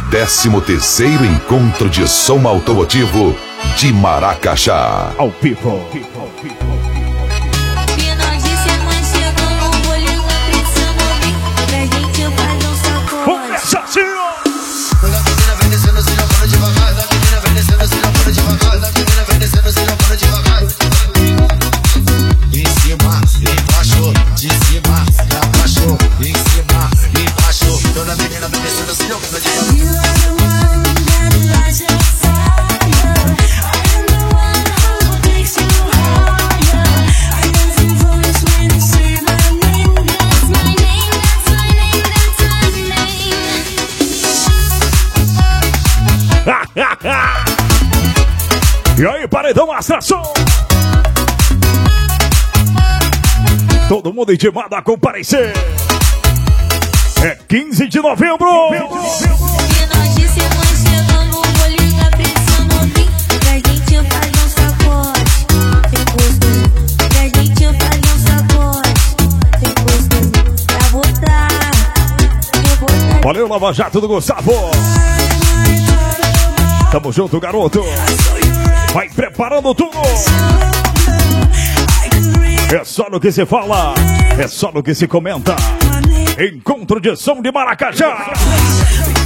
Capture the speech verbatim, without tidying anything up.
décimo terceiro Encontro de Som Automotivo de Maracajá. Ao vivo. Começa assim, ó. Em cima, embaixo, de cima, abaixo, em cima, embaixo. Toda menina vai descendo assim, ó, pra devagar. E aí, paredão, atração! Todo mundo intimado a comparecer. É quinze de novembro. Valeu, Lava Jato do Gustavo. Tamo junto, garoto. Vai preparando tudo. É só no que se fala, é só no que se comenta. Encontro de Som de Maracajá.